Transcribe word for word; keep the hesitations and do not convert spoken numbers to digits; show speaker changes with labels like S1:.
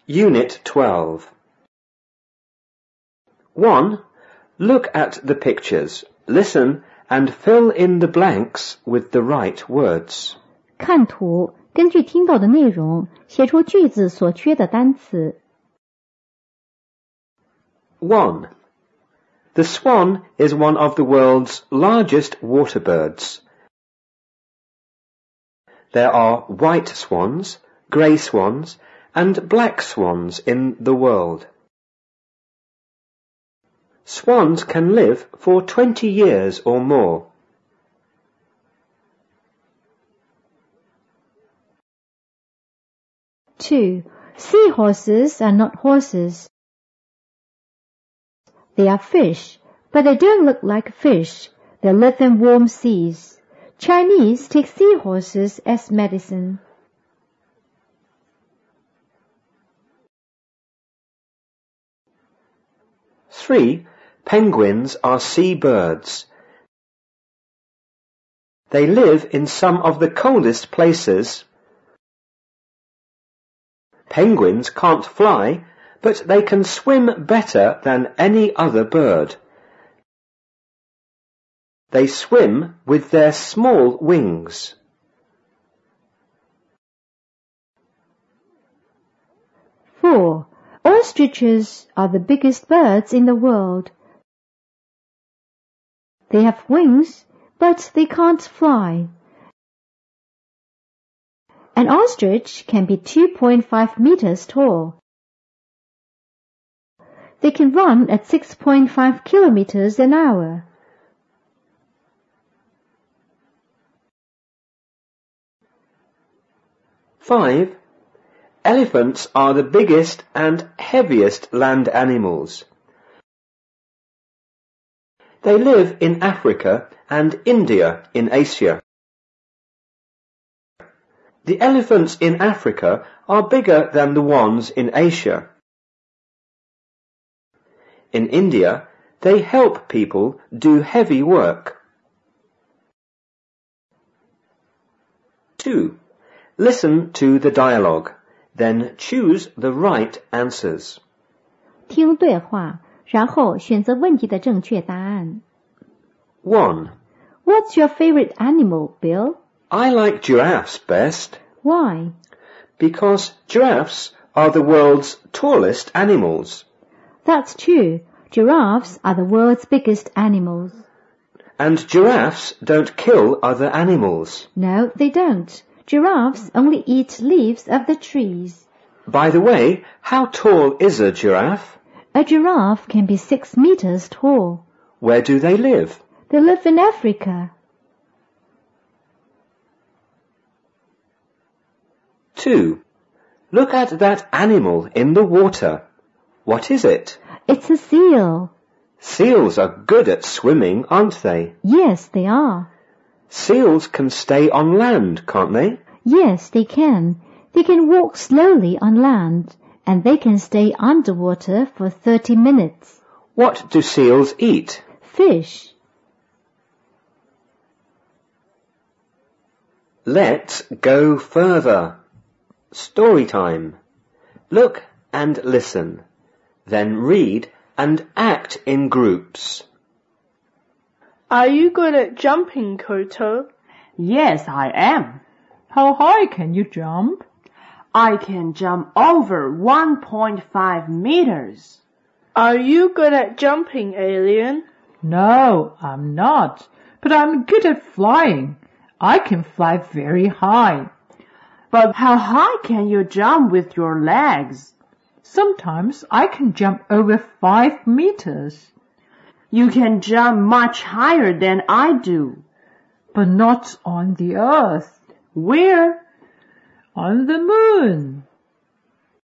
S1: Unit twelve. one. Look at the pictures, listen and fill in the blanks with the right words.
S2: 看图，根据听到的内容，写出句子所缺的单词。
S1: one. The swan is one of the world's largest water birds. There are white swans, grey swans, and black swans in the world. Swans can live for twenty years or more.
S2: two. Seahorses are not horses. They are fish, but they don't look like fish. They live in warm seas. Chinese take seahorses as medicine.
S1: three. Penguins are sea birds. They live in some of the coldest places. Penguins can't fly, but they can swim better than any other bird. They swim with their small wings.
S2: four. Ostriches are the biggest birds in the world. They have wings, but they can't fly. An ostrich can be two point five meters tall. They can run at six point five kilometers an hour.
S1: five. Elephants are the biggest and heaviest land animals. They live in Africa and India in Asia. The elephants in Africa are bigger than the ones in Asia. In India, they help people do heavy work. two. Listen to the dialogue, then choose the right answers.
S2: 听对话，然后选择问题的正确答案。
S1: one.
S2: What's your favorite animal, Bill?
S1: I like giraffes best.
S2: Why?
S1: Because giraffes are the world's tallest animals.
S2: That's true. Giraffes are the world's biggest animals.
S1: And giraffes don't kill other animals.
S2: No, they don't. Giraffes only eat leaves of the trees.
S1: By the way, how tall is a giraffe?
S2: A giraffe can be six meters tall.
S1: Where do they live?
S2: They live in Africa.
S1: two. Look at that animal in the water. What is it?
S2: It's a seal.
S1: Seals are good at swimming, aren't they?
S2: Yes, they are.
S1: Seals can stay on land, can't they?
S2: Yes, they can. They can walk slowly on land, and they can stay underwater for thirty minutes.
S1: What do seals eat?
S2: Fish.
S1: Let's go further. Story time. Look and listen. Then read and act in groups.
S3: Are you good at jumping, Koto?
S4: Yes, I am.
S5: How high can you jump?
S4: I can jump over one point five meters.
S3: Are you good at jumping, Alien?
S5: No, I'm not. But I'm good at flying. I can fly very high.
S4: But how high can you jump with your legs?
S5: Sometimes I can jump over five meters.
S4: You can jump much higher than I do.
S5: But not on the earth.
S4: Where?
S5: On the moon.